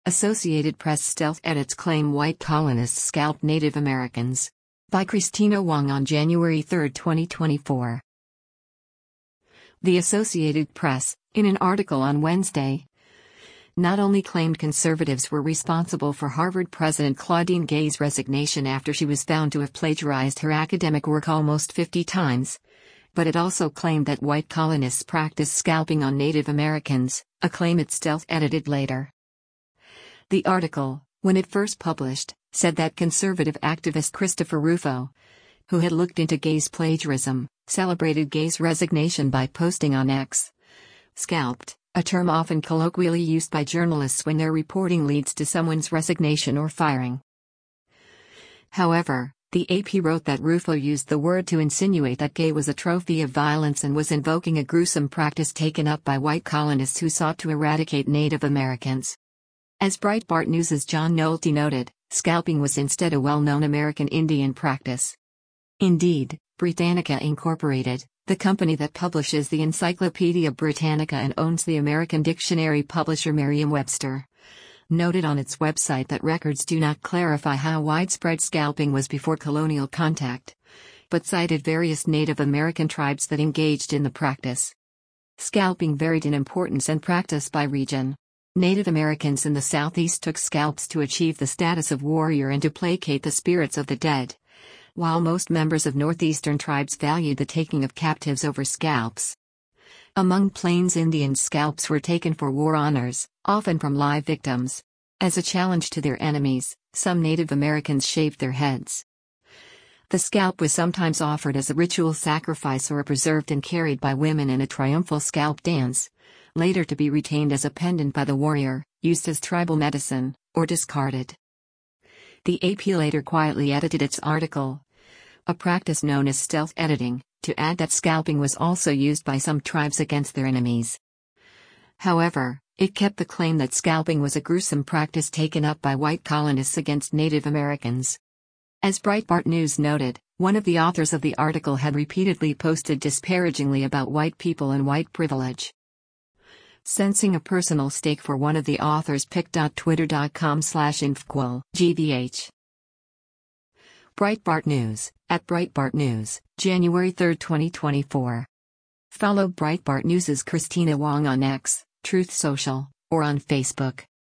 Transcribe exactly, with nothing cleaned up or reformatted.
Associated Press stealth edits claim white colonists scalped Native Americans. By Christina Wong on January third, twenty twenty-four. The Associated Press, in an article on Wednesday, not only claimed conservatives were responsible for Harvard President Claudine Gay's resignation after she was found to have plagiarized her academic work almost fifty times, but it also claimed that white colonists practiced scalping on Native Americans, a claim it stealth-edited later. The article, when it first published, said that conservative activist Christopher Rufo, who had looked into Gay's plagiarism, celebrated Gay's resignation by posting on X. Scalped, a term often colloquially used by journalists when their reporting leads to someone's resignation or firing. However, the A P wrote that Rufo used the word to insinuate that Gay was a trophy of violence and was invoking a gruesome practice taken up by white colonists who sought to eradicate Native Americans. As Breitbart News' John Nolte noted, scalping was instead a well-known American Indian practice. Indeed, Britannica Incorporated, the company that publishes the Encyclopedia Britannica and owns the American dictionary publisher Merriam-Webster, noted on its website that records do not clarify how widespread scalping was before colonial contact, but cited various Native American tribes that engaged in the practice. Scalping varied in importance and practice by region. Native Americans in the Southeast took scalps to achieve the status of warrior and to placate the spirits of the dead, while most members of northeastern tribes valued the taking of captives over scalps. Among Plains Indians, scalps were taken for war honors, often from live victims. As a challenge to their enemies, some Native Americans shaved their heads. The scalp was sometimes offered as a ritual sacrifice or preserved and carried by women in a triumphal scalp dance, later to be retained as a pendant by the warrior, used as tribal medicine, or discarded. The A P later quietly edited its article, a practice known as stealth editing, to add that scalping was also used by some tribes against their enemies. However, it kept the claim that scalping was a gruesome practice taken up by white colonists against Native Americans. As Breitbart News noted, one of the authors of the article had repeatedly posted disparagingly about white people and white privilege. Sensing a personal stake for one of the authors, pic.twitter.com slash infquil gvh. Breitbart News, at Breitbart News, January third, twenty twenty-four. Follow Breitbart News' Christina Wong on X, Truth Social, or on Facebook.